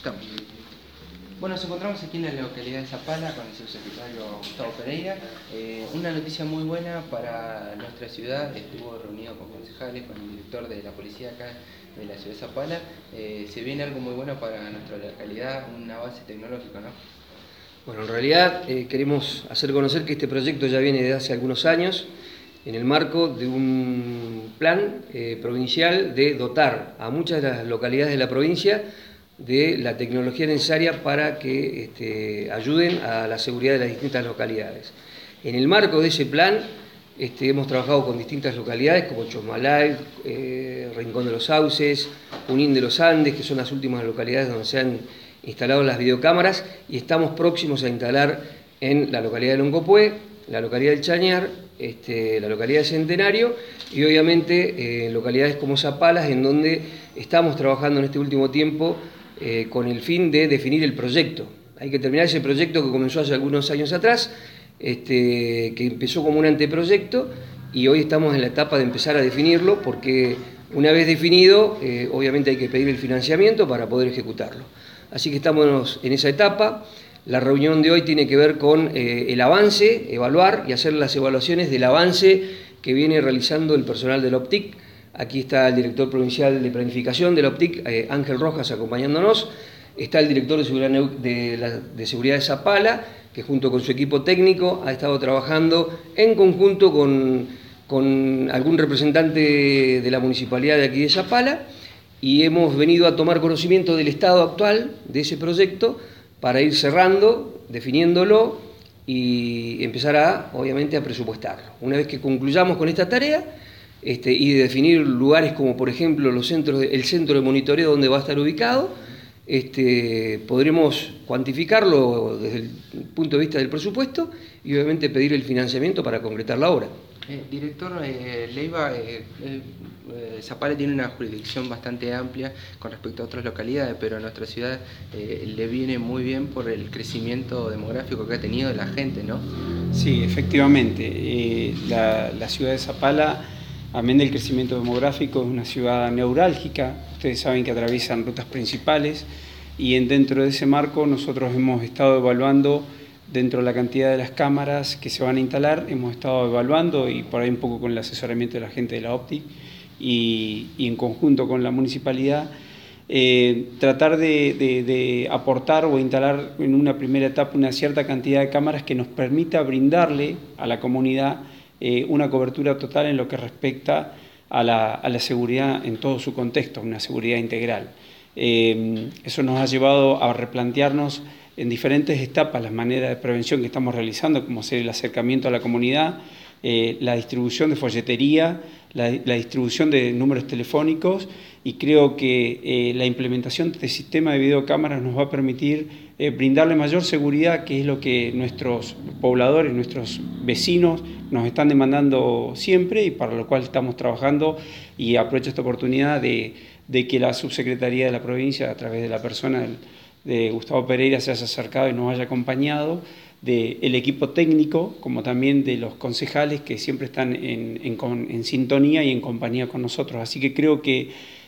Estamos. Bueno, nos encontramos aquí en la localidad de Zapala con el subsecretario Gustavo Pereira. Una noticia muy buena para nuestra ciudad. Estuvo reunido con concejales, con el director de la policía acá de la ciudad de Zapala. Se viene algo muy bueno para nuestra localidad, un avance tecnológico, ¿no? Bueno, en realidad queremos hacer conocer que este proyecto ya viene de hace algunos años en el marco de un plan provincial de dotar a muchas de las localidades de la provincia de la tecnología necesaria para que ayuden a la seguridad de las distintas localidades. En el marco de ese plan hemos trabajado con distintas localidades como Chosmalal, Rincón de los Sauces, Junín de los Andes, que son las últimas localidades donde se han instalado las videocámaras, y estamos próximos a instalar en la localidad de Loncopué, la localidad del Chañar, la localidad de Centenario y obviamente localidades como Zapalas, en donde estamos trabajando en este último tiempo con el fin de definir el proyecto. Hay que terminar ese proyecto que comenzó hace algunos años atrás, que empezó como un anteproyecto, y hoy estamos en la etapa de empezar a definirlo, porque una vez definido, obviamente hay que pedir el financiamiento para poder ejecutarlo. Así que estamos en esa etapa. La reunión de hoy tiene que ver con el avance, evaluar y hacer las evaluaciones del avance que viene realizando el personal de la OPTIC. Aquí está el director provincial de planificación de la OPTIC, Ángel Rojas, acompañándonos. Está el director de seguridad de Zapala, que junto con su equipo técnico ha estado trabajando en conjunto con algún representante de la municipalidad de aquí de Zapala, y hemos venido a tomar conocimiento del estado actual de ese proyecto para ir cerrando, definiéndolo y empezar obviamente a presupuestarlo. Una vez que concluyamos con esta tarea y de definir lugares como por ejemplo el centro de monitoreo donde va a estar ubicado, podremos cuantificarlo desde el punto de vista del presupuesto y obviamente pedir el financiamiento para concretar la obra. Director Leiva, Zapala tiene una jurisdicción bastante amplia con respecto a otras localidades, pero a nuestra ciudad le viene muy bien por el crecimiento demográfico que ha tenido de la gente, ¿no? Sí, efectivamente. La ciudad de Zapala, amén del crecimiento demográfico, es una ciudad neurálgica. Ustedes saben que atraviesan rutas principales, y dentro de ese marco nosotros hemos estado evaluando, dentro de la cantidad de las cámaras que se van a instalar, hemos estado evaluando, y por ahí un poco con el asesoramiento de la gente de la OPTIC y en conjunto con la municipalidad, tratar de aportar o instalar en una primera etapa una cierta cantidad de cámaras que nos permita brindarle a la comunidad una cobertura total en lo que respecta a la seguridad en todo su contexto, una seguridad integral. Eso nos ha llevado a replantearnos en diferentes etapas las maneras de prevención que estamos realizando, como ser el acercamiento a la comunidad, la distribución de folletería, la distribución de números telefónicos, y creo que la implementación de este sistema de videocámaras nos va a permitir brindarle mayor seguridad, que es lo que nuestros pobladores, nuestros vecinos nos están demandando siempre, y para lo cual estamos trabajando, y aprovecho esta oportunidad de que la subsecretaría de la provincia, a través de la persona de Gustavo Pereira, se haya acercado y nos haya acompañado, del equipo técnico, como también de los concejales que siempre están en sintonía y en compañía con nosotros. Así que creo que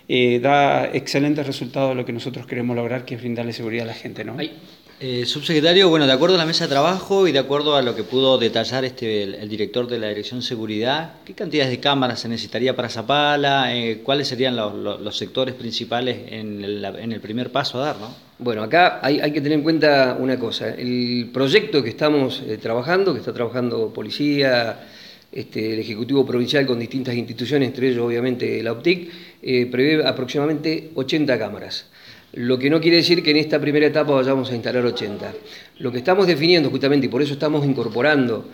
da excelentes resultados lo que nosotros queremos lograr, que es brindarle seguridad a la gente, ¿no? Subsecretario, bueno, de acuerdo a la mesa de trabajo y de acuerdo a lo que pudo detallar el director de la Dirección de Seguridad, ¿qué cantidades de cámaras se necesitaría para Zapala? ¿Cuáles serían los sectores principales en el primer paso a dar, no? Bueno, acá hay que tener en cuenta una cosa. El proyecto que estamos trabajando, que está trabajando Policía, el Ejecutivo Provincial con distintas instituciones, entre ellos obviamente la OPTIC, prevé aproximadamente 80 cámaras. Lo que no quiere decir que en esta primera etapa vayamos a instalar 80. Lo que estamos definiendo justamente, y por eso estamos incorporando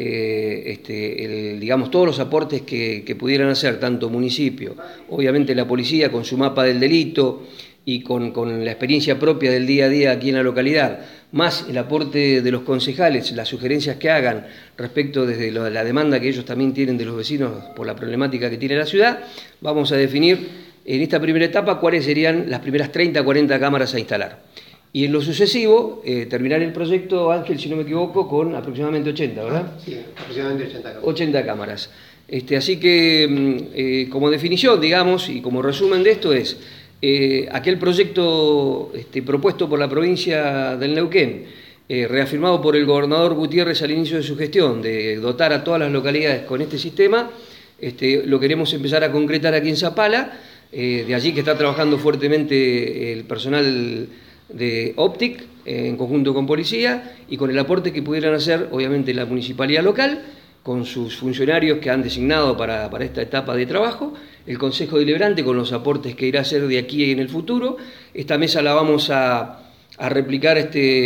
digamos, todos los aportes que pudieran hacer tanto municipio, obviamente la policía con su mapa del delito y con la experiencia propia del día a día aquí en la localidad, más el aporte de los concejales, las sugerencias que hagan respecto desde la demanda que ellos también tienen de los vecinos por la problemática que tiene la ciudad, vamos a definir en esta primera etapa cuáles serían las primeras 30 a 40 cámaras a instalar. Y en lo sucesivo, terminar el proyecto, Ángel, si no me equivoco, con aproximadamente 80, ¿verdad? Sí, aproximadamente 80 cámaras. 80 cámaras. Así que, como definición, digamos, y como resumen de esto es, Aquel proyecto propuesto por la provincia del Neuquén, reafirmado por el gobernador Gutiérrez al inicio de su gestión, de dotar a todas las localidades con este sistema, lo queremos empezar a concretar aquí en Zapala, de allí que está trabajando fuertemente el personal de Optic, en conjunto con policía, y con el aporte que pudieran hacer, obviamente, la municipalidad local, con sus funcionarios que han designado para esta etapa de trabajo, el Consejo Deliberante con los aportes que irá a hacer de aquí en el futuro. Esta mesa la vamos a replicar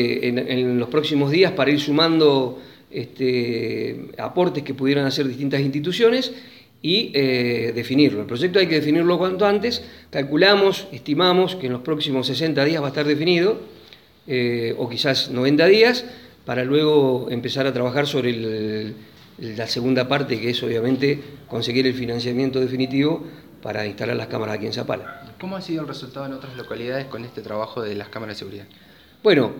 en los próximos días para ir sumando aportes que pudieran hacer distintas instituciones y definirlo. El proyecto hay que definirlo cuanto antes. Calculamos, estimamos que en los próximos 60 días va a estar definido, o quizás 90 días, para luego empezar a trabajar sobre la segunda parte, que es obviamente conseguir el financiamiento definitivo para instalar las cámaras aquí en Zapala. ¿Cómo ha sido el resultado en otras localidades con este trabajo de las cámaras de seguridad? Bueno,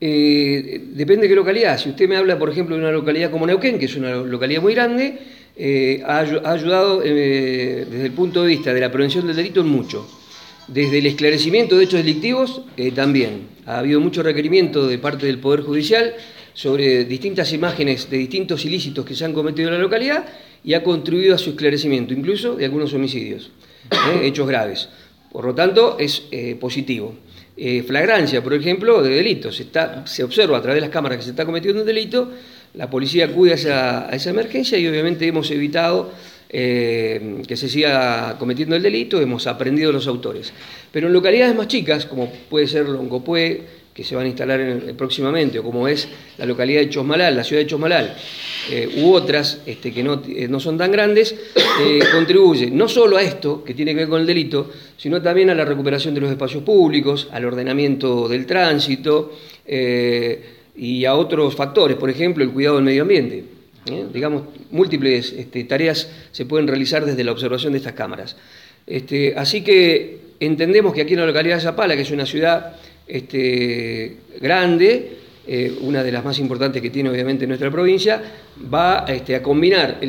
depende de qué localidad. Si usted me habla, por ejemplo, de una localidad como Neuquén, que es una localidad muy grande, ha ayudado desde el punto de vista de la prevención del delito en mucho. Desde el esclarecimiento de hechos delictivos también. Ha habido mucho requerimiento de parte del Poder Judicial sobre distintas imágenes de distintos ilícitos que se han cometido en la localidad y ha contribuido a su esclarecimiento, incluso de algunos homicidios, hechos graves. Por lo tanto, es positivo. Flagrancia, por ejemplo, de delitos. Se observa a través de las cámaras que se está cometiendo un delito, la policía acude a esa emergencia y obviamente hemos evitado que se siga cometiendo el delito, hemos aprendido los autores. Pero en localidades más chicas, como puede ser Loncopué, que se van a instalar próximamente, o como es la localidad de Chosmalal, la ciudad de Chosmalal, u otras que no son tan grandes, contribuye no solo a esto, que tiene que ver con el delito, sino también a la recuperación de los espacios públicos, al ordenamiento del tránsito y a otros factores, por ejemplo, el cuidado del medio ambiente. Digamos, múltiples tareas se pueden realizar desde la observación de estas cámaras. Así que entendemos que aquí en la localidad de Zapala, que es una ciudad grande, una de las más importantes que tiene obviamente nuestra provincia, va a combinar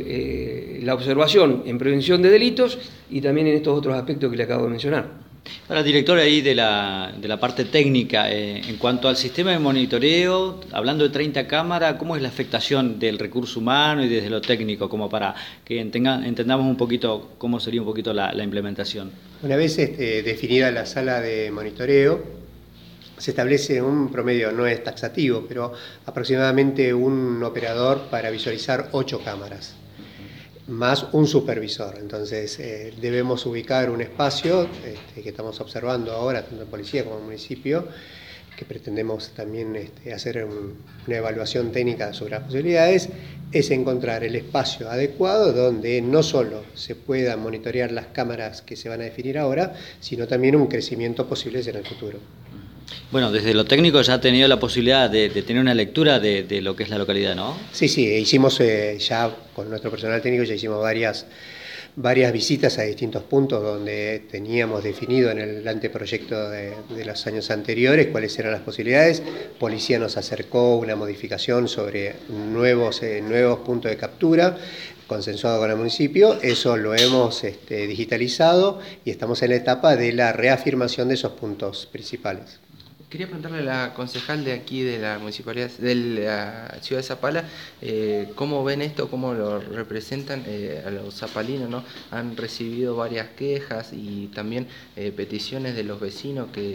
la observación en prevención de delitos y también en estos otros aspectos que le acabo de mencionar. Ahora, director, ahí de la parte técnica, en cuanto al sistema de monitoreo, hablando de 30 cámaras, ¿cómo es la afectación del recurso humano y desde lo técnico, como para que entendamos un poquito cómo sería un poquito la implementación? Una vez definida la sala de monitoreo, se establece un promedio, no es taxativo, pero aproximadamente un operador para visualizar 8 cámaras, más un supervisor. Entonces debemos ubicar un espacio que estamos observando ahora, tanto en policía como en municipio, que pretendemos también hacer una evaluación técnica sobre las posibilidades, es encontrar el espacio adecuado donde no solo se puedan monitorear las cámaras que se van a definir ahora, sino también un crecimiento posible en el futuro. Bueno, desde lo técnico ya ha tenido la posibilidad de tener una lectura de lo que es la localidad, ¿no? Sí, hicimos ya con nuestro personal técnico, ya hicimos varias visitas a distintos puntos donde teníamos definido en el anteproyecto de los años anteriores cuáles eran las posibilidades. Policía nos acercó una modificación sobre nuevos puntos de captura, consensuado con el municipio. Eso lo hemos digitalizado y estamos en la etapa de la reafirmación de esos puntos principales. Quería preguntarle a la concejal de aquí de la municipalidad de la ciudad de Zapala, cómo ven esto, cómo lo representan a los zapalinos, ¿no? Han recibido varias quejas y también peticiones de los vecinos que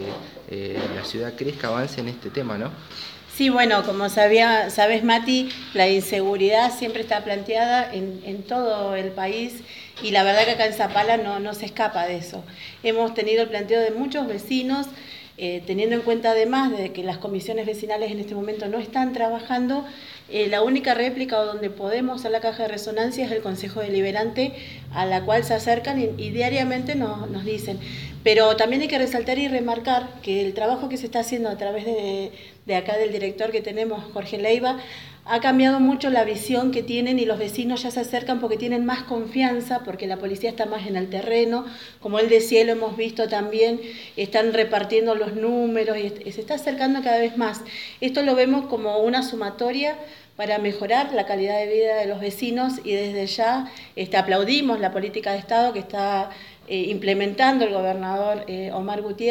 la ciudad crezca, avance en este tema, ¿no? Sí, bueno, como sabes, Mati, la inseguridad siempre está planteada en todo el país y la verdad que acá en Zapala no se escapa de eso. Hemos tenido el planteo de muchos vecinos, teniendo en cuenta además de que las comisiones vecinales en este momento no están trabajando, la única réplica o donde podemos hacer la caja de resonancia es el Consejo Deliberante, a la cual se acercan y diariamente nos dicen. Pero también hay que resaltar y remarcar que el trabajo que se está haciendo a través de acá del director que tenemos, Jorge Leiva, ha cambiado mucho la visión que tienen y los vecinos ya se acercan porque tienen más confianza, porque la policía está más en el terreno. Como él decía, lo hemos visto también, están repartiendo los números y se está acercando cada vez más. Esto lo vemos como una sumatoria para mejorar la calidad de vida de los vecinos y desde ya aplaudimos la política de Estado que está implementando el gobernador Omar Gutiérrez.